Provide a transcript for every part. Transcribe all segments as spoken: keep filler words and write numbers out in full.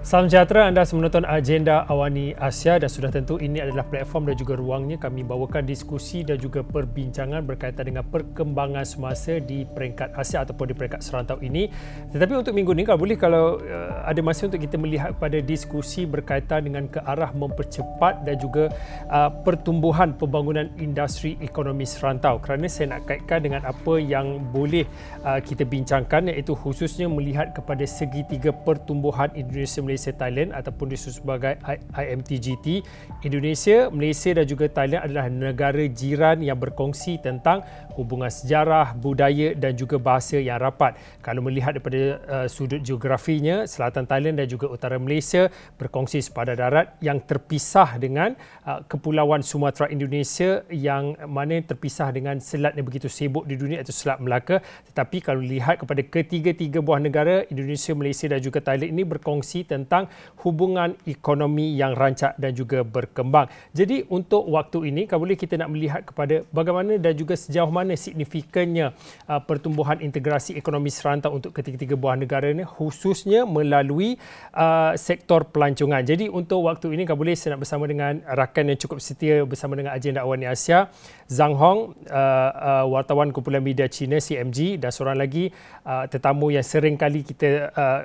Salam sejahtera, anda menonton Agenda Awani Asia dan sudah tentu ini adalah platform dan juga ruangnya kami bawakan diskusi dan juga perbincangan berkaitan dengan perkembangan semasa di peringkat Asia ataupun di peringkat serantau ini. Tetapi untuk minggu ini, kalau boleh, kalau uh, ada masa untuk kita melihat pada diskusi berkaitan dengan ke arah mempercepat dan juga uh, pertumbuhan pembangunan industri ekonomi serantau, kerana saya nak kaitkan dengan apa yang boleh uh, kita bincangkan, iaitu khususnya melihat kepada segitiga pertumbuhan Indonesia, Malaysia, Thailand ataupun disebut sebagai I M T G T. Indonesia, Malaysia dan juga Thailand adalah negara jiran yang berkongsi tentang hubungan sejarah, budaya dan juga bahasa yang rapat. Kalau melihat daripada uh, sudut geografinya, selatan Thailand dan juga utara Malaysia berkongsi sepadan darat yang terpisah dengan uh, kepulauan Sumatera Indonesia yang mana terpisah dengan selat yang begitu sibuk di dunia, iaitu Selat Melaka. Tetapi kalau lihat kepada ketiga-tiga buah negara, Indonesia, Malaysia dan juga Thailand ini berkongsi tentang tentang hubungan ekonomi yang rancak dan juga berkembang. Jadi untuk waktu ini, kalau boleh kita nak melihat kepada bagaimana dan juga sejauh mana signifikannya uh, pertumbuhan integrasi ekonomi serantau untuk ketiga-tiga buah negara ini, khususnya melalui uh, sektor pelancongan. Jadi untuk waktu ini, kalau boleh saya nak bersama dengan rakan yang cukup setia bersama dengan Agenda Awani Asia, Zhang Hong, uh, uh, wartawan kumpulan media Cina C M G, dan seorang lagi uh, tetamu yang sering kali kita uh,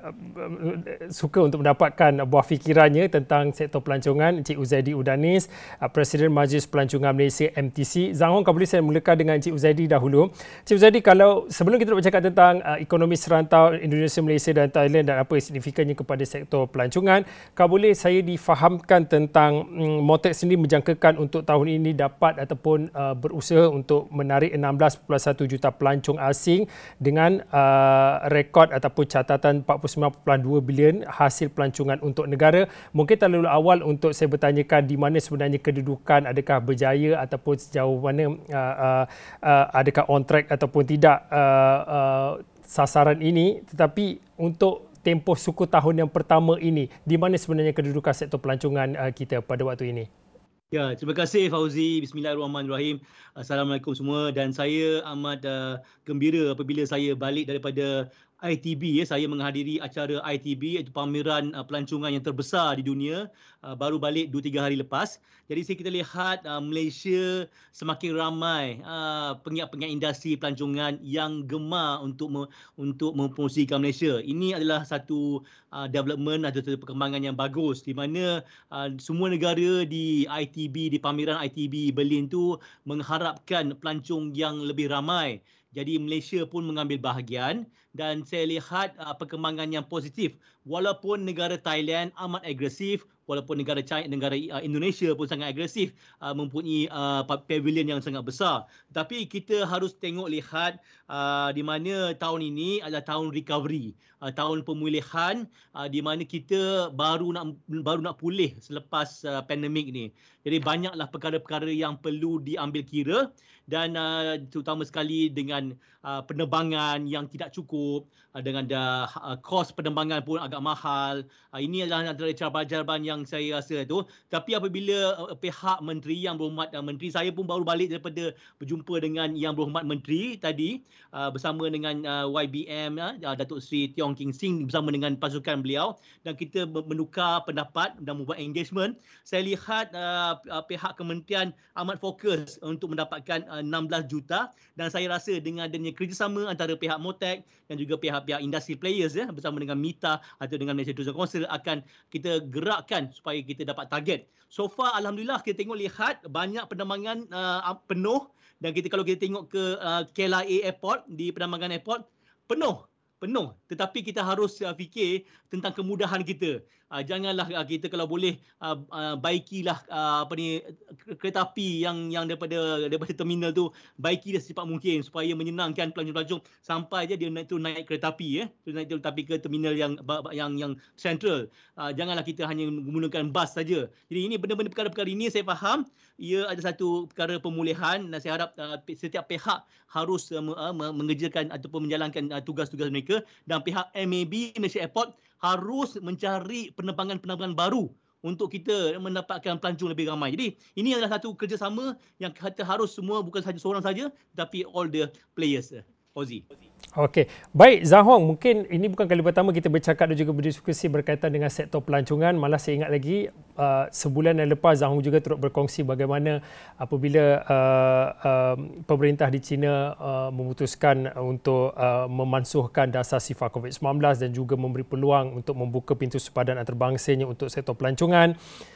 suka untuk mendapatkan buah fikirannya tentang sektor pelancongan, Encik Uzaidi Udanis, Presiden Majlis Pelancongan Malaysia M T C. Zhang Hong, kalau boleh saya mulakan dengan Encik Uzaidi dahulu. Encik Uzaidi, kalau sebelum kita nak bercakap tentang uh, ekonomi serantau Indonesia, Malaysia dan Thailand dan apa signifikannya kepada sektor pelancongan, kalau boleh saya difahamkan tentang um, Motex sendiri menjangkakan untuk tahun ini dapat ataupun uh, berusaha untuk menarik enam belas perpuluhan satu juta pelancong asing dengan uh, rekod ataupun catatan empat puluh sembilan perpuluhan dua bilion hasil pelancongan untuk negara. Mungkin terlalu awal untuk saya bertanyakan di mana sebenarnya kedudukan, adakah berjaya ataupun sejauh mana uh, uh, uh, adakah on track ataupun tidak uh, uh, sasaran ini. Tetapi untuk tempoh suku tahun yang pertama ini, di mana sebenarnya kedudukan sektor pelancongan uh, kita pada waktu ini? Ya, terima kasih Fauzi. Bismillahirrahmanirrahim. Assalamualaikum semua, dan saya amat uh, gembira apabila saya balik daripada I T B. Ya, saya menghadiri acara I T B, iaitu pameran uh, pelancongan yang terbesar di dunia, uh, baru balik dua tiga hari lepas. Jadi saya kita lihat uh, Malaysia semakin ramai uh, penggiat-penggiat industri pelancongan yang gemar untuk me, untuk mempromosikan Malaysia. Ini adalah satu uh, development atau satu perkembangan yang bagus, di mana uh, semua negara di I T B, di pameran I T B Berlin tu mengharapkan pelancong yang lebih ramai. Jadi Malaysia pun mengambil bahagian, dan saya lihat uh, perkembangan yang positif. Walaupun negara Thailand amat agresif, walaupun negara China, negara uh, Indonesia pun sangat agresif, uh, mempunyai uh, pavilion yang sangat besar. Tapi kita harus tengok lihat uh, di mana tahun ini adalah tahun recovery, uh, tahun pemulihan, uh, di mana kita baru nak baru nak pulih selepas uh, pandemik ni. Jadi banyaklah perkara-perkara yang perlu diambil kira, dan uh, terutama sekali dengan uh, penerbangan yang tidak cukup, uh, dengan dah uh, kos penerbangan pun agak mahal. Uh, ini adalah antara cabaran-cabaran yang saya rasa itu. Tapi apabila uh, pihak menteri yang berhormat, uh, menteri saya pun baru balik daripada berjumpa dengan yang berhormat menteri tadi, uh, bersama dengan uh, Y B M, uh, Datuk Seri Tiong King Sing, bersama dengan pasukan beliau, dan kita menukar pendapat dan membuat engagement. Saya lihat uh, pihak kementerian amat fokus untuk mendapatkan uh, enam belas juta, dan saya rasa dengan adanya kerjasama antara pihak Motex dan juga pihak-pihak industri players, ya, bersama dengan MITA atau dengan Malaysia Tourism Council, akan kita gerakkan supaya kita dapat target. So far alhamdulillah kita tengok lihat banyak penerbangan uh, penuh, dan kita kalau kita tengok ke uh, K L I A Airport, di penerbangan airport penuh penuh. Tetapi kita harus uh, fikir tentang kemudahan kita. Uh, janganlah uh, kita kalau boleh uh, uh, baikilah uh, apa ni kereta api yang yang daripada daripada terminal tu, baiki dia secepat mungkin supaya menyenangkan pelancong-pelancong sampai je dia naik tu naik kereta api, ya. Tu naik kereta api ke terminal yang yang yang central. Uh, janganlah kita hanya menggunakan bas saja. Jadi ini benda-benda perkara-perkara ini saya faham ia ada satu perkara pemulihan, dan saya harap uh, setiap pihak harus uh, mengerjakan ataupun menjalankan uh, tugas-tugas mereka, dan pihak M A B Malaysia Airport harus mencari penerbangan-penerbangan baru untuk kita mendapatkan pelancong lebih ramai. Jadi ini adalah satu kerjasama yang kita harus semua, bukan sahaja seorang saja, tapi all the players. Fauzi. Okey, baik Zah Hong, mungkin ini bukan kali pertama kita bercakap dan juga berdiskusi berkaitan dengan sektor pelancongan. Malah saya ingat lagi uh, sebulan yang lepas Zah Hong juga turut berkongsi bagaimana apabila uh, uh, pemerintah di China uh, memutuskan untuk uh, memansuhkan dasar sifar covid sembilan belas dan juga memberi peluang untuk membuka pintu sepadan antarbangsanya untuk sektor pelancongan.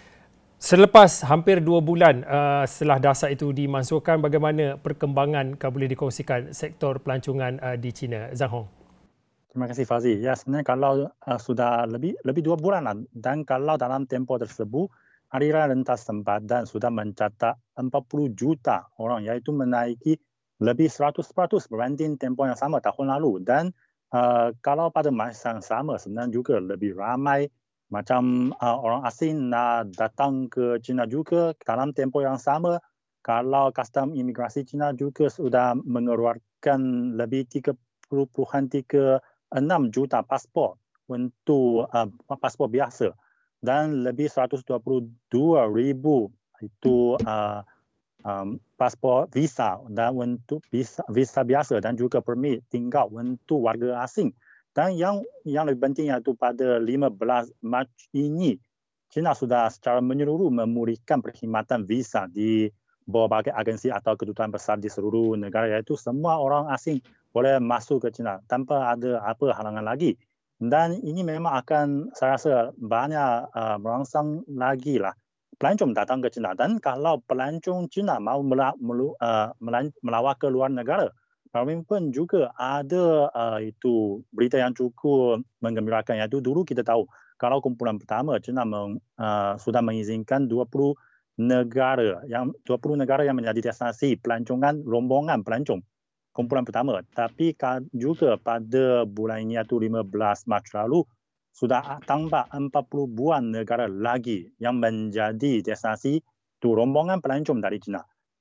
Selepas hampir dua bulan uh, setelah dasar itu dimansuhkan, bagaimana perkembangan kalau boleh dikongsikan sektor pelancongan uh, di China? Zhang Hong. Terima kasih Fazi. Ya, sebenarnya kalau uh, sudah lebih lebih dua bulan lah, dan kalau dalam tempoh tersebut aliran rentas sempadan sudah mencatat empat puluh juta orang, iaitu menaiki lebih seratus peratus berbanding tempoh yang sama tahun lalu. Dan uh, kalau pada masa yang sama sebenarnya juga lebih ramai macam uh, orang asing nak datang ke China juga dalam tempoh yang sama. Kalau custom imigrasi China juga sudah mengeluarkan lebih tiga puluh tiga enam juta pasport untuk uh, pasport biasa dan lebih seratus dua puluh dua ribu itu uh, um, pasport visa dan untuk visa, visa biasa dan juga permit tinggal untuk warga asing. Dan yang yang lebih penting iaitu pada lima belas Mac ini, China sudah secara menyeluruh memulihkan perkhidmatan visa di berbagai agensi atau kedutaan besar di seluruh negara, iaitu semua orang asing boleh masuk ke China tanpa ada apa halangan lagi. Dan ini memang akan, saya rasa, banyak uh, merangsang lagi lah pelancong datang ke China. Dan kalau pelancong China mahu mela, melu, uh, melawat ke luar negara, pun juga ada uh, itu berita yang cukup menggembirakan, iaitu dulu kita tahu kalau kumpulan pertama China meng, uh, sudah mengizinkan dua puluh negara yang dua puluh negara yang menjadi destinasi pelancongan rombongan pelancong kumpulan pertama. Tapi juga pada bulan ini iaitu lima belas Mac lalu sudah tambah empat puluh buah negara lagi yang menjadi destinasi tu rombongan pelancong dari China.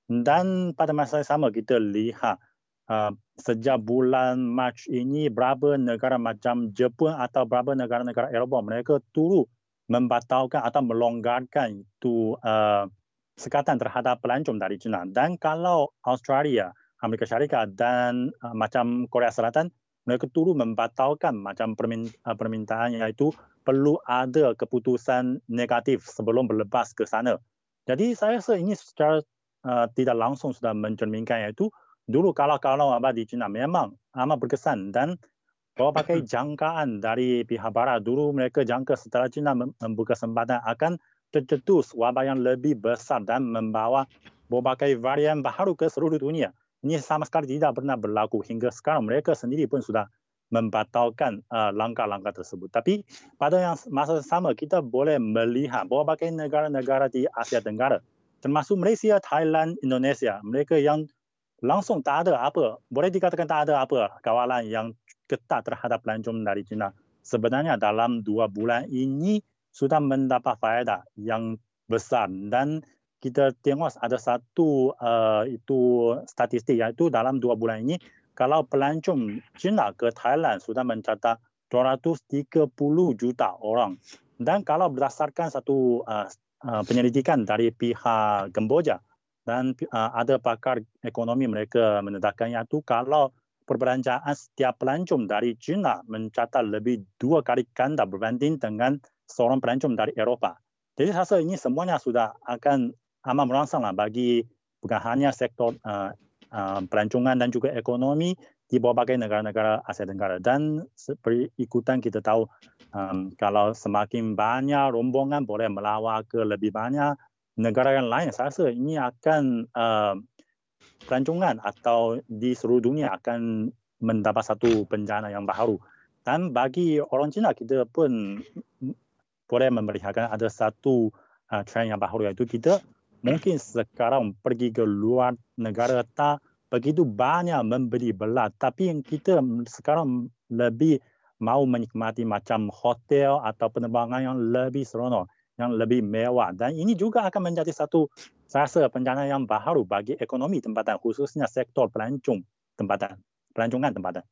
Dan pada masa yang sama kita lihat Uh, sejak bulan Mac ini berapa negara macam Jepun atau berapa negara-negara Eropah mereka turut membatalkan atau melonggarkan itu uh, sekatan terhadap pelancong dari China. Dan kalau Australia, Amerika Syarikat dan uh, macam Korea Selatan, mereka turut membatalkan macam permintaan iaitu perlu ada keputusan negatif sebelum berlepas ke sana. Jadi saya rasa ini secara uh, tidak langsung sudah mencerminkan iaitu dulu kalau-kalau apa di China memang amat berkesan, dan berbagai jangkaan dari pihak barat dulu mereka jangka setelah China membuka kesempatan akan tercetus wabak yang lebih besar dan membawa berbagai varian baru ke seluruh dunia. Ini sama sekali tidak pernah berlaku hingga sekarang. Mereka sendiri pun sudah membatalkan uh, langkah-langkah tersebut. Tapi pada yang masa sama kita boleh melihat berbagai negara-negara di Asia Tenggara, termasuk Malaysia, Thailand, Indonesia, mereka yang langsung tak ada apa, boleh dikatakan tak ada apa kawalan yang ketat terhadap pelancong dari China. Sebenarnya dalam dua bulan ini sudah mendapat faedah yang besar. Dan kita tengok ada satu uh, itu statistik, iaitu dalam dua bulan ini kalau pelancong China ke Thailand sudah mencatat dua ratus tiga puluh juta orang. Dan kalau berdasarkan satu uh, uh, penyelidikan dari pihak Kemboja, dan uh, ada pakar ekonomi mereka menedahkan iaitu kalau perbelanjaan setiap pelancong dari China mencatat lebih dua kali ganda berbanding dengan seorang pelancong dari Eropah. Jadi saya rasa ini semuanya sudah akan amat merangsang lah bagi bukan hanya sektor uh, uh, pelancongan dan juga ekonomi di berbagai negara-negara Asia Tenggara. Dan seperti ikutan kita tahu um, kalau semakin banyak rombongan boleh melawat ke lebih banyak negara yang lain, saya rasa ini akan uh, pelancongan atau di seluruh dunia akan mendapat satu bencana yang baru. Dan bagi orang Cina, kita pun boleh memelihatkan ada satu uh, trend yang baru, iaitu kita mungkin sekarang pergi ke luar negara tak begitu banyak membeli belah, tapi yang kita sekarang lebih mahu menikmati macam hotel atau penerbangan yang lebih seronok, yang lebih mewah. Dan ini juga akan menjadi satu, saya rasa, bencana yang baru bagi ekonomi tempatan, khususnya sektor pelancong tempatan, pelancongan tempatan.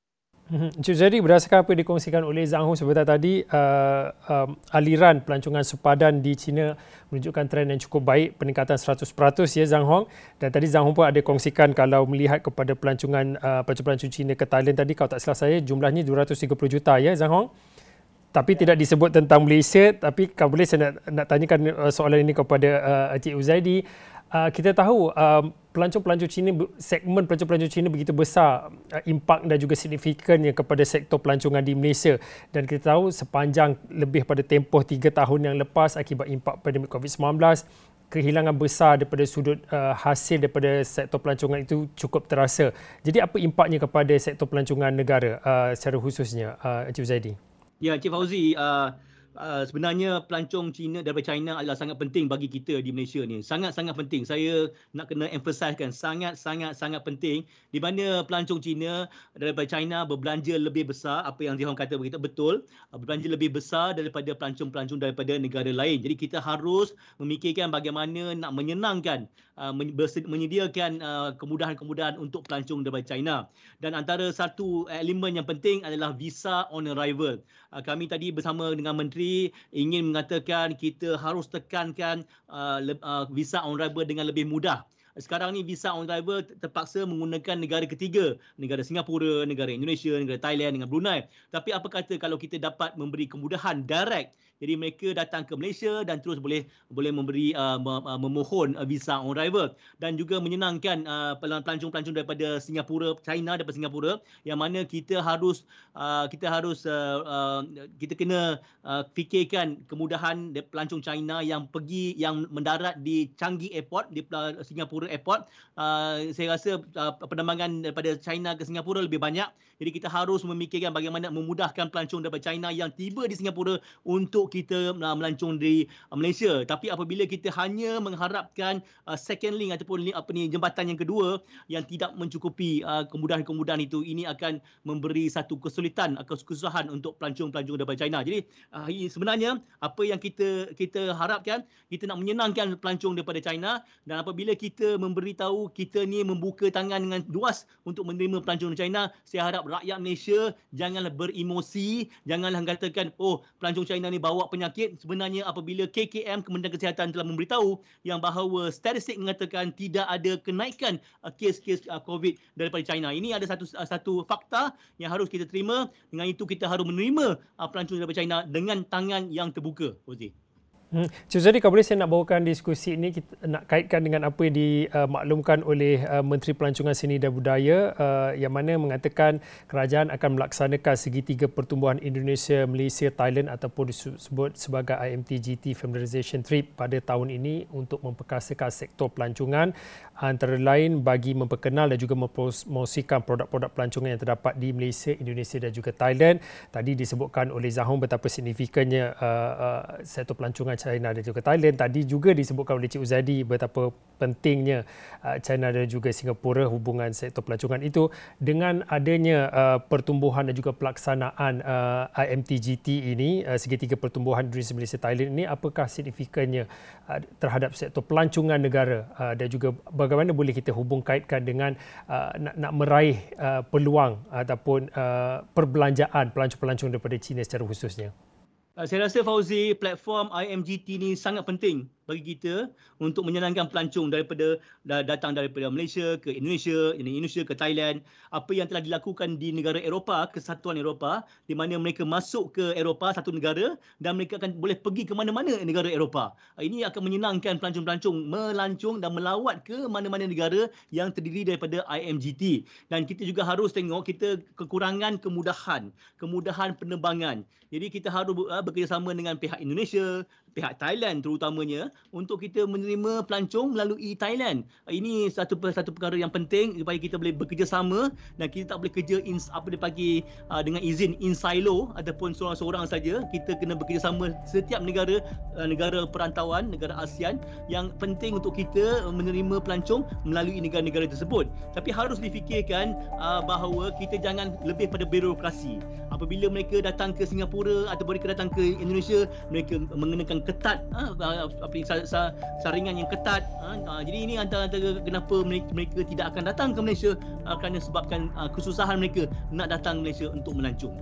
Jadi berdasarkan apa yang dikongsikan oleh Zhang Hong sebentar tadi, uh, um, aliran pelancongan sepadan di China menunjukkan trend yang cukup baik, peningkatan seratus peratus ya Zhang Hong. Dan tadi Zhang Hong pun ada kongsikan kalau melihat kepada pelancongan uh, pelancong-pelancong China ke Thailand tadi, kalau tak salah saya jumlahnya dua ratus tiga puluh juta ya Zhang Hong. Tapi tidak disebut tentang Malaysia, tapi kalau boleh saya nak, nak tanyakan uh, soalan ini kepada uh, Encik Uzaidi. Uh, kita tahu uh, pelancong-pelancong Cina, segmen pelancong-pelancong Cina begitu besar uh, impak dan juga signifikannya kepada sektor pelancongan di Malaysia, dan kita tahu sepanjang lebih pada tempoh tiga tahun yang lepas akibat impak pandemik covid sembilan belas, kehilangan besar daripada sudut uh, hasil daripada sektor pelancongan itu cukup terasa. Jadi apa impaknya kepada sektor pelancongan negara uh, secara khususnya, uh, Encik Uzaidi? Ya, Encik Fauzi, uh, uh, sebenarnya pelancong Cina daripada China adalah sangat penting bagi kita di Malaysia ni. Sangat-sangat penting. Saya nak kena emphasizekan, sangat-sangat-sangat penting, di mana pelancong Cina daripada China berbelanja lebih besar, apa yang Zihong kata begitu, betul, uh, berbelanja lebih besar daripada pelancong-pelancong daripada negara lain. Jadi kita harus memikirkan bagaimana nak menyenangkan, uh, menyediakan uh, kemudahan-kemudahan untuk pelancong daripada China. Dan antara satu elemen yang penting adalah visa on arrival. Kami tadi bersama dengan Menteri ingin mengatakan kita harus tekankan uh, uh, visa on arrival dengan lebih mudah. Sekarang ni visa on arrival terpaksa menggunakan negara ketiga, negara Singapura, negara Indonesia, negara Thailand dengan Brunei. Tapi apa kata kalau kita dapat memberi kemudahan direct, jadi mereka datang ke Malaysia dan terus boleh boleh memberi uh, memohon uh, visa on arrival, dan juga menyenangkan uh, pelancong-pelancong daripada Singapura, China daripada Singapura, yang mana kita harus uh, kita harus uh, uh, kita kena uh, fikirkan kemudahan pelancong China yang pergi yang mendarat di Changi Airport, di uh, Singapura Airport. Uh, saya rasa uh, penerbangan daripada China ke Singapura lebih banyak. Jadi kita harus memikirkan bagaimana memudahkan pelancong daripada China yang tiba di Singapura untuk kita uh, melancong di uh, Malaysia. Tapi apabila kita hanya mengharapkan uh, second link ataupun link, apa ni, jembatan yang kedua yang tidak mencukupi uh, kemudahan-kemudahan itu, ini akan memberi satu kesulitan atau kesusahan untuk pelancong-pelancong daripada China. Jadi uh, sebenarnya apa yang kita kita harapkan, kita nak menyenangkan pelancong daripada China, dan apabila kita memberitahu kita ni membuka tangan dengan luas untuk menerima pelancong dari China, saya harap rakyat Malaysia janganlah beremosi, janganlah katakan oh pelancong China ni bawa penyakit. Sebenarnya apabila K K M, Kementerian Kesihatan, telah memberitahu yang bahawa statistik mengatakan tidak ada kenaikan uh, kes-kes uh, COVID daripada China. Ini ada satu uh, satu fakta yang harus kita terima. Dengan itu kita harus menerima uh, pelancong daripada China dengan tangan yang terbuka. Ozi. Hmm. Jadi kalau boleh saya nak bawakan diskusi ini, kita nak kaitkan dengan apa yang dimaklumkan oleh uh, Menteri Pelancongan Seni dan Budaya uh, yang mana mengatakan kerajaan akan melaksanakan segitiga pertumbuhan Indonesia, Malaysia, Thailand ataupun disebut sebagai I M T G T Familiarisation Trip pada tahun ini untuk memperkasakan sektor pelancongan, antara lain bagi memperkenal dan juga mempromosikan produk-produk pelancongan yang terdapat di Malaysia, Indonesia dan juga Thailand. Tadi disebutkan oleh Zhang Hong betapa signifikannya uh, uh, sektor pelancongan China dan juga Thailand. Tadi juga disebutkan oleh Cik Uzaidi betapa pentingnya uh, China dan juga Singapura, hubungan sektor pelancongan itu. Dengan adanya uh, pertumbuhan dan juga pelaksanaan uh, I M T G T ini, uh, segitiga pertumbuhan Indonesia, Malaysia, Thailand ini, apakah signifikannya uh, terhadap sektor pelancongan negara uh, dan juga bagaimana boleh kita hubung kaitkan dengan uh, nak, nak meraih uh, peluang ataupun uh, perbelanjaan pelancong-pelancong daripada China secara khususnya? Saya rasa Fauzi, platform I M G T ni sangat penting bagi kita untuk menyenangkan pelancong daripada datang daripada Malaysia ke Indonesia, Indonesia ke Thailand. Apa yang telah dilakukan di negara Eropah, Kesatuan Eropah, di mana mereka masuk ke Eropah, satu negara, dan mereka akan boleh pergi ke mana-mana negara Eropah. Ini akan menyenangkan pelancong-pelancong melancong dan melawat ke mana-mana negara yang terdiri daripada I M G T. Dan kita juga harus tengok kita kekurangan kemudahan, kemudahan penerbangan. Jadi kita harus bekerjasama dengan pihak Indonesia, pihak Thailand terutamanya, untuk kita menerima pelancong melalui Thailand. Ini satu satu perkara yang penting supaya kita boleh bekerjasama dan kita tak boleh kerja in, apa dipanggil uh, dengan izin in silo ataupun seorang-seorang saja. Kita kena bekerjasama setiap negara, uh, negara perantauan, negara ASEAN, yang penting untuk kita menerima pelancong melalui negara-negara tersebut. Tapi harus difikirkan uh, bahawa kita jangan lebih pada birokrasi. Apabila mereka datang ke Singapura atau mereka datang ke Indonesia, mereka mengenakan yang ketat, ha, apa saringan yang ketat. Ha, jadi ini antara-antara kenapa mereka, mereka tidak akan datang ke Malaysia ha, kerana sebabkan ha, kesusahan mereka nak datang ke Malaysia untuk melancong.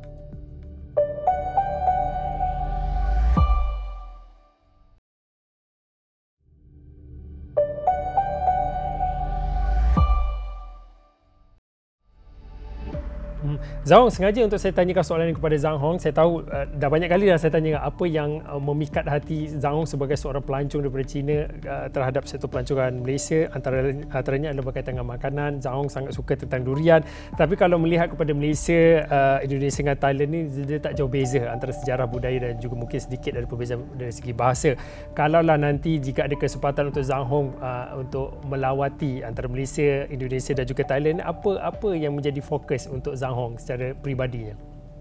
Zhang Hong, sengaja untuk saya tanyakan soalan ini kepada Zhang Hong. Saya tahu uh, dah banyak kali dah saya tanya apa yang uh, memikat hati Zhang Hong sebagai seorang pelancong daripada China uh, terhadap sektor pelancongan Malaysia. Antara antaranya adalah berkaitan dengan makanan. Zhang Hong sangat suka tentang durian. Tapi kalau melihat kepada Malaysia, uh, Indonesia dengan Thailand ni, dia tak jauh beza antara sejarah budaya dan juga mungkin sedikit dari perbezaan dari segi bahasa. Kalaulah nanti jika ada kesempatan untuk Zhang Hong uh, untuk melawati antara Malaysia, Indonesia dan juga Thailand, apa apa yang menjadi fokus untuk Zhang Hong secara peribadinya?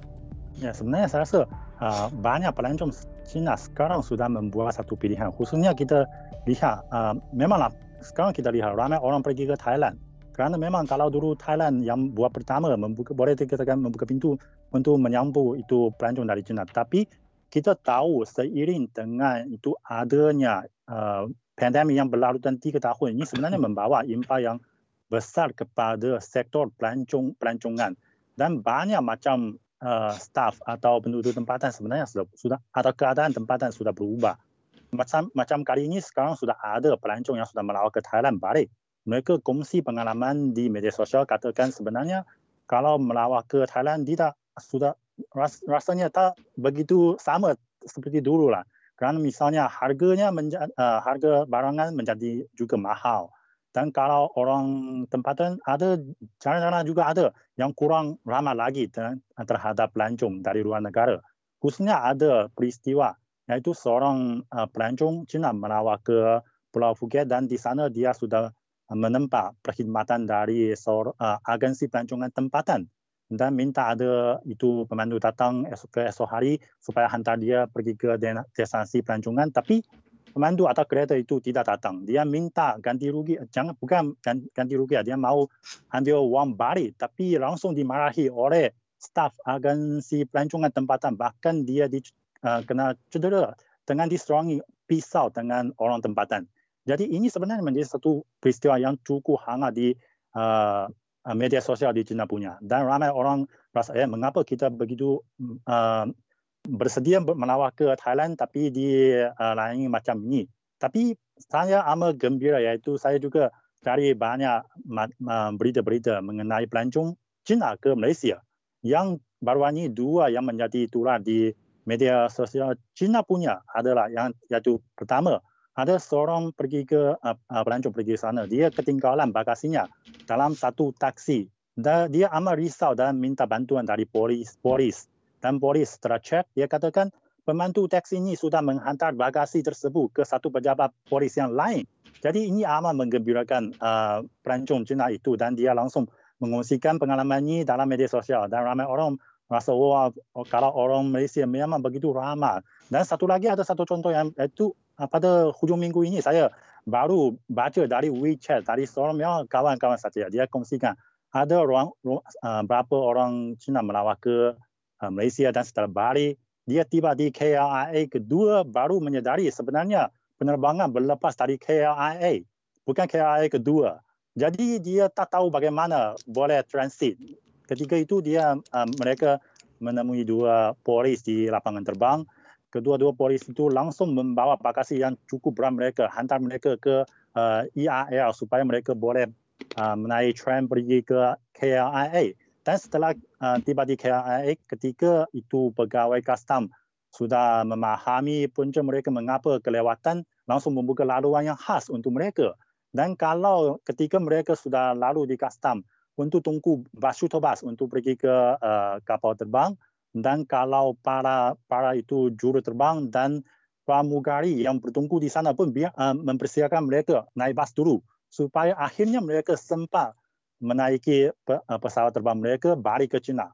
Ya, sebenarnya saya rasa uh, banyak pelancong Cina sekarang sudah membuat satu pilihan. Khususnya kita lihat, uh, memanglah sekarang kita lihat ramai orang pergi ke Thailand. Kerana memang kalau dulu Thailand yang buat pertama membuka, boleh dikatakan membuka pintu untuk menyambut itu pelancong dari China. Tapi kita tahu seiring dengan itu adanya uh, pandemik yang berlarutan tiga tahun ini sebenarnya membawa impak yang besar kepada sektor pelancong pelancongan. Dan banyak macam uh, staf atau penduduk tempatan sebenarnya sudah, sudah atau keadaan tempatan sudah berubah. Macam macam kali ini sekarang sudah ada pelancong yang sudah melawat ke Thailand balik. Mereka kongsi pengalaman di media sosial, katakan sebenarnya kalau melawat ke Thailand tidak sudah ras, rasanya tak begitu sama seperti dulu lah. Kerana misalnya harganya menja, uh, harga barangan menjadi juga mahal. Dan kalau orang tempatan ada, jarang-jarang juga ada yang kurang ramah lagi terhadap pelancong dari luar negara. Khususnya ada peristiwa, iaitu seorang uh, pelancong Cina melawat ke Pulau Phuket dan di sana dia sudah uh, menempat perkhidmatan dari seorang uh, agensi pelancongan tempatan dan minta ada itu pemandu datang esok ke esok hari supaya hantar dia pergi ke destinasi pelancongan, tapi pemandu atau kereta itu tidak datang. Dia minta ganti rugi, jangan bukan ganti rugi, dia mau ambil wang balik, tapi langsung dimarahi oleh staf agensi pelancongan tempatan. Bahkan dia di, uh, kena cedera dengan diserangi pisau dengan orang tempatan. Jadi ini sebenarnya menjadi satu peristiwa yang cukup hangat di uh, media sosial di China punya. Dan ramai orang rasa, eh, mengapa kita begitu uh, bersedia melawat ke Thailand tapi di uh, lain macam ini. Tapi saya amat gembira, iaitu saya juga cari banyak uh, berita-berita mengenai pelancong Cina ke Malaysia. Yang baru ini dua yang menjadi tular di media sosial Cina punya adalah yang iaitu pertama, ada seorang pergi ke uh, uh, pelancong pergi ke sana, dia ketinggalan bagasinya dalam satu taksi. Dan dia amat risau dan minta bantuan dari polis. polis. Dan polis setelah cek, dia katakan pemandu taksi ini sudah menghantar bagasi tersebut ke satu pejabat polis yang lain. Jadi ini amat menggembirakan uh, pelancong Cina itu dan dia langsung mengungsikan pengalaman ini dalam media sosial. Dan ramai orang rasa, wah, oh, kalau orang Malaysia memang begitu ramah. Dan satu lagi ada satu contoh yang itu uh, pada hujung minggu ini saya baru baca dari WeChat, dari seorang yang kawan-kawan saya. Dia kongsikan ada orang, uh, berapa orang Cina melawat ke Malaysia dan setelah balik, dia tiba di K L I A kedua baru menyadari sebenarnya penerbangan berlepas dari K L I A, bukan K L I A kedua. Jadi dia tak tahu bagaimana boleh transit. Ketika itu dia uh, mereka menemui dua polis di lapangan terbang. Kedua-dua polis itu langsung membawa bagasi yang cukup berat mereka, hantar mereka ke uh, E R L supaya mereka boleh uh, menaik tram pergi ke K L I A. Dan setelah uh, tiba di K L I A, ketika itu pegawai custom sudah memahami punca mereka mengapa kelewatan, langsung membuka laluan yang khas untuk mereka. Dan kalau ketika mereka sudah lalu di custom, untuk tunggu bas shuttle bus untuk pergi ke uh, kapal terbang, dan kalau para para itu juru terbang dan pramugari yang bertunggu di sana pun biar, uh, mempersiapkan mereka naik bas dulu, supaya akhirnya mereka sempat menaiki pesawat terbang mereka balik ke China.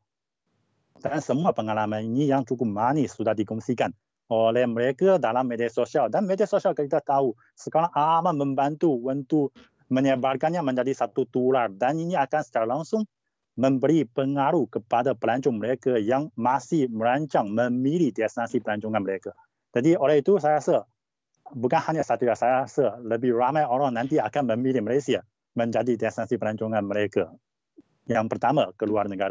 Dan semua pengalaman ini yang cukup manis sudah dikongsikan oleh mereka dalam media sosial. Dan media sosial kita tahu sekarang amat membantu untuk menyebarkannya menjadi satu tular. Dan ini akan secara langsung memberi pengaruh kepada pelancong mereka yang masih merancang memilih destinasi pelancongan mereka. Jadi oleh itu saya rasa bukan hanya satu, saya rasa lebih ramai orang nanti akan memilih Malaysia menjadi destinasi pelancongan mereka yang pertama ke luar negara.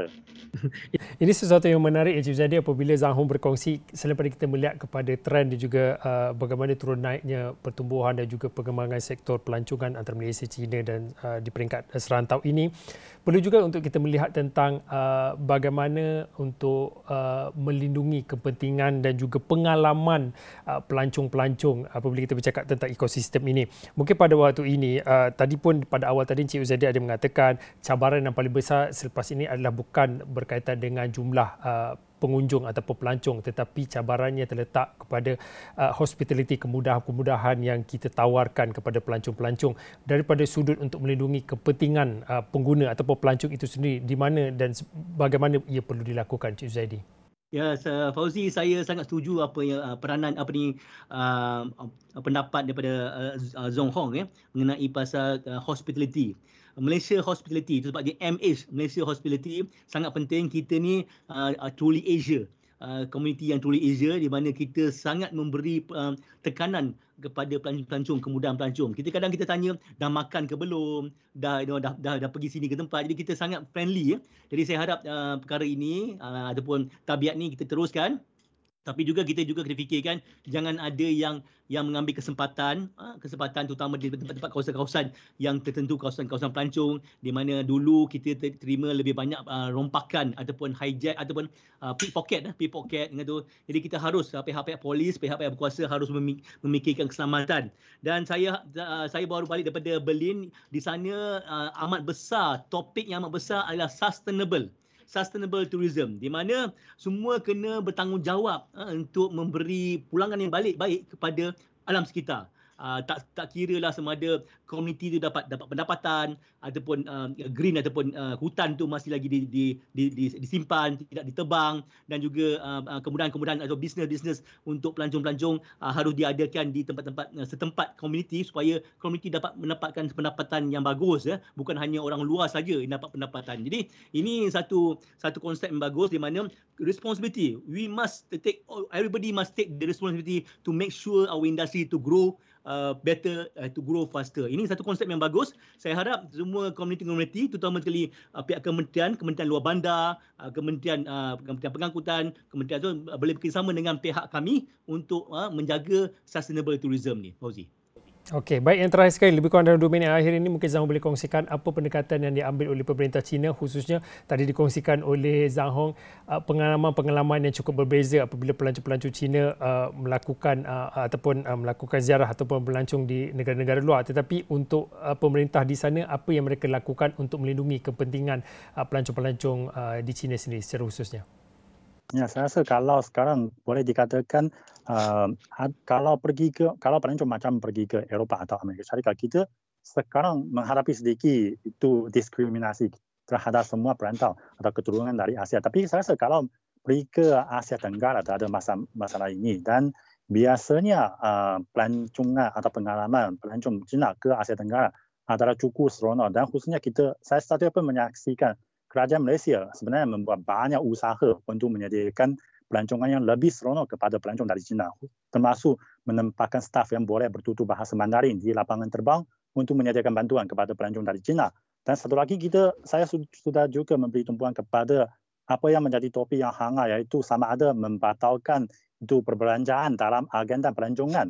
Ini sesuatu yang menarik Encik Zadi apabila Zhang Hong berkongsi selain daripada kita melihat kepada trend dan juga uh, bagaimana turun naiknya pertumbuhan dan juga pengembangan sektor pelancongan antara Malaysia, China dan uh, di peringkat serantau ini, perlu juga untuk kita melihat tentang uh, bagaimana untuk uh, melindungi kepentingan dan juga pengalaman uh, pelancong-pelancong apabila kita bercakap tentang ekosistem ini. Mungkin pada waktu ini, uh, tadi pun pada awal tadi Encik Zadi ada mengatakan cabaran yang paling besar selepas ini adalah bukan berkaitan dengan jumlah uh, pengunjung ataupun pelancong, tetapi cabarannya terletak kepada uh, hospitality, kemudahan-kemudahan yang kita tawarkan kepada pelancong-pelancong daripada sudut untuk melindungi kepentingan uh, pengguna ataupun pelancong itu sendiri, di mana dan bagaimana ia perlu dilakukan, Cik Zaidi. Ya, Fauzi, saya sangat setuju apa yang uh, peranan apa ni uh, pendapat daripada uh, Zhang Hong ya mengenai pasal uh, hospitality. Malaysia Hospitality, itu sebab dia M H, Malaysia Hospitality sangat penting. Kita ni uh, uh, truly Asia, uh, community yang truly Asia, di mana kita sangat memberi uh, tekanan kepada pelancong-pelancong, kemudahan pelancong. Kita kadang kita tanya dah makan ke belum, dah you know, dah, dah dah pergi sini ke tempat. Jadi kita sangat friendly ya. Jadi saya harap uh, perkara ini uh, ataupun tabiat ni kita teruskan. Tapi juga kita juga kena fikirkan jangan ada yang yang mengambil kesempatan, kesempatan terutama di tempat-tempat kawasan-kawasan yang tertentu, kawasan-kawasan pelancong di mana dulu kita terima lebih banyak uh, rompakan ataupun hijack ataupun uh, pickpocket, pickpocket dengan tu. Jadi kita harus pihak-pihak polis, pihak-pihak berkuasa harus memikirkan keselamatan. Dan saya uh, saya baru balik daripada Berlin, di sana uh, amat besar, topik yang amat besar adalah sustainable. Sustainable tourism, di mana semua kena bertanggungjawab uh, untuk memberi pulangan yang baik-baik kepada alam sekitar. Uh, tak tak kiralah sama ada komuniti itu dapat dapat pendapatan ataupun uh, green ataupun uh, hutan tu masih lagi di, di, di, di, disimpan, tidak ditebang, dan juga uh, kemudahan-kemudahan atau bisnes-bisnes untuk pelancong-pelancong uh, harus diadakan di tempat-tempat uh, setempat komuniti supaya komuniti dapat mendapatkan pendapatan yang bagus ya, bukan hanya orang luar saja yang dapat pendapatan. Jadi ini satu satu konsep yang bagus di mana responsibility, we must take, everybody must take the responsibility to make sure our industry to grow Uh, better, uh, to grow faster. Ini satu konsep yang bagus. Saya harap semua komuniti-komuniti, terutama sekali uh, pihak kementerian, kementerian luar bandar, uh, kementerian uh, kementerian pengangkutan, kementerian itu uh, boleh bekerjasama dengan pihak kami untuk uh, menjaga sustainable tourism ni, Fauzi. Okey, baik, yang terakhir sekali, lebih kurang dalam dua minit akhir ini, mungkin Zhang boleh kongsikan apa pendekatan yang diambil oleh pemerintah China, khususnya tadi dikongsikan oleh Zhang Hong, uh, pengalaman-pengalaman yang cukup berbeza apabila pelancong-pelancong China uh, melakukan uh, ataupun uh, melakukan ziarah ataupun pelancong di negara-negara luar. Tetapi untuk uh, pemerintah di sana, apa yang mereka lakukan untuk melindungi kepentingan uh, pelancong-pelancong uh, di China sendiri secara khususnya? Ya, saya rasa kalau sekarang boleh dikatakan uh, kalau pergi ke kalau pelancong macam pergi ke Eropah atau Amerika Syarikat, kita sekarang menghadapi sedikit itu diskriminasi terhadap semua perantau atau keturunan dari Asia. Tapi saya rasa kalau pergi ke Asia Tenggara tak ada masalah, masalah ini, dan biasanya uh, pelancongan atau pengalaman pelancong Cina ke Asia Tenggara adalah cukup seronok, dan khususnya kita saya satu pun menyaksikan kerajaan Malaysia sebenarnya membuat banyak usaha untuk menyediakan pelancongan yang lebih seronok kepada pelancong dari China, termasuk menempatkan staf yang boleh bertutur bahasa Mandarin di lapangan terbang untuk menyediakan bantuan kepada pelancong dari China. Dan satu lagi, kita saya sudah juga memberi tumpuan kepada apa yang menjadi topik yang hangat, iaitu sama ada membatalkan itu perbelanjaan dalam agenda pelancongan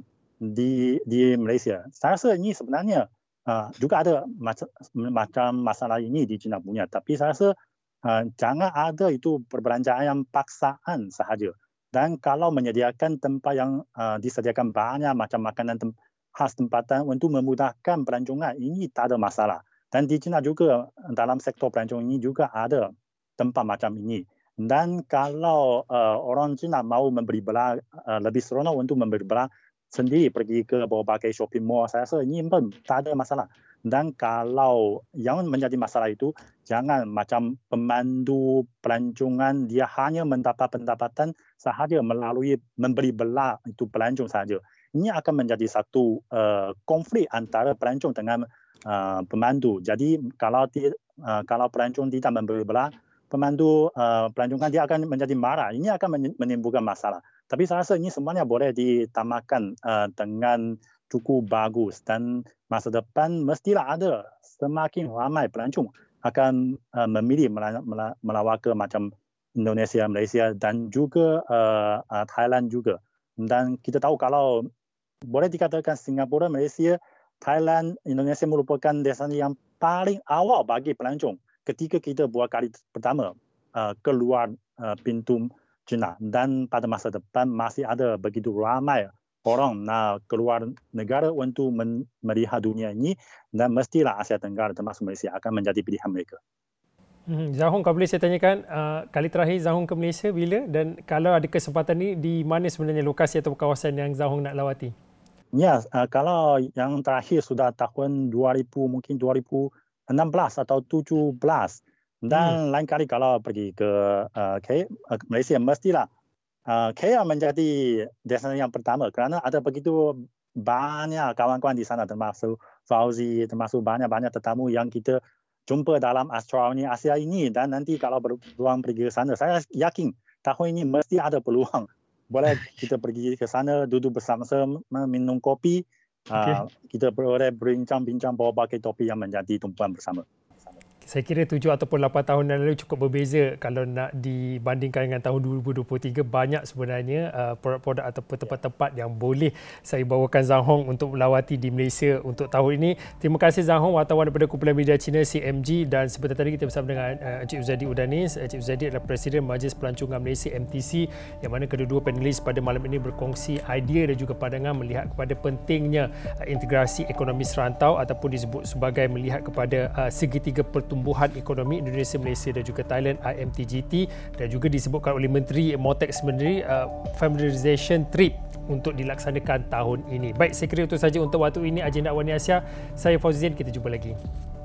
di di Malaysia. Saya rasa ini sebenarnya Uh, juga ada macam, macam masalah ini di China punya, tapi saya rasa uh, jangan ada itu perbelanjaan yang paksaan sahaja. Dan kalau menyediakan tempat yang uh, disediakan banyak macam makanan tem- khas tempatan untuk memudahkan pelancongan, ini tak ada masalah. Dan di China juga dalam sektor pelancong ini juga ada tempat macam ini. Dan kalau uh, orang China mahu memberi belah uh, lebih seronok untuk memberi belah sendiri pergi ke berbagai shopping mall, saya rasa ini pun tak ada masalah. Dan kalau yang menjadi masalah itu, jangan macam pemandu pelancongan dia hanya mendapat pendapatan sahaja melalui memberi belah itu pelancong sahaja. Ini akan menjadi satu uh, konflik antara pelancong dengan uh, pemandu. Jadi kalau ti, uh, kalau pelancong tidak memberi belah, pemandu uh, pelancongan dia akan menjadi marah. Ini akan menimbulkan masalah. Tapi saya rasa ini semuanya boleh ditamakan uh, dengan cukup bagus dan masa depan mestilah ada semakin ramai pelancong akan uh, memilih melawat ke macam Indonesia, Malaysia dan juga uh, uh, Thailand juga. Dan kita tahu kalau boleh dikatakan Singapura, Malaysia, Thailand, Indonesia merupakan destinasi yang paling awal bagi pelancong ketika kita buat kali pertama uh, keluar uh, pintu China, dan pada masa depan masih ada begitu ramai orang nak keluar negara untuk melihat dunia ini, dan mestilah Asia Tenggara termasuk Malaysia akan menjadi pilihan mereka. Hmm, Zahong, kalau boleh saya tanyakan, uh, kali terakhir Zahong ke Malaysia bila, dan kalau ada kesempatan ni, di mana sebenarnya lokasi atau kawasan yang Zahong nak lawati? Ya, uh, kalau yang terakhir sudah tahun dua ribu, mungkin dua ribu enam belas atau tujuh belas. Dan hmm. lain kali kalau pergi ke uh, K, uh, Malaysia, mestilah uh, K L menjadi destinasi yang pertama kerana ada begitu banyak kawan-kawan di sana, termasuk Fauzi, termasuk banyak-banyak tetamu yang kita jumpa dalam Astronomy Asia ini. Dan nanti kalau berpeluang pergi ke sana, saya yakin tahun ini mesti ada peluang. Boleh kita pergi ke sana, duduk bersama-sama, minum kopi, okay. uh, kita boleh berbincang-bincang bawa pakai topi yang menjadi tumpuan bersama. Saya kira tujuh ataupun lapan tahun yang lalu cukup berbeza kalau nak dibandingkan dengan tahun dua ribu dua puluh tiga. Banyak sebenarnya uh, produk-produk ataupun tempat-tempat yang boleh saya bawakan Zhang Hong untuk melawati di Malaysia untuk tahun ini. Terima kasih Zhang Hong, wartawan daripada Kumpulan Media Cina C M G, dan seperti tadi kita bersama dengan uh, Encik Uzadi Udanis. Encik Uzadi adalah Presiden Majlis Pelancongan Malaysia M T C, yang mana kedua-dua panelis pada malam ini berkongsi idea dan juga pandangan melihat kepada pentingnya uh, integrasi ekonomi serantau ataupun disebut sebagai melihat kepada uh, segitiga pertumbuhan Pertumbuhan ekonomi Indonesia, Malaysia dan juga Thailand I M T G T, dan juga disebutkan oleh Menteri Motek sendiri uh, familiarization trip untuk dilaksanakan tahun ini. Baik, saya kira itu saja untuk waktu ini agenda Awani Asia. Saya Fauzin, kita jumpa lagi.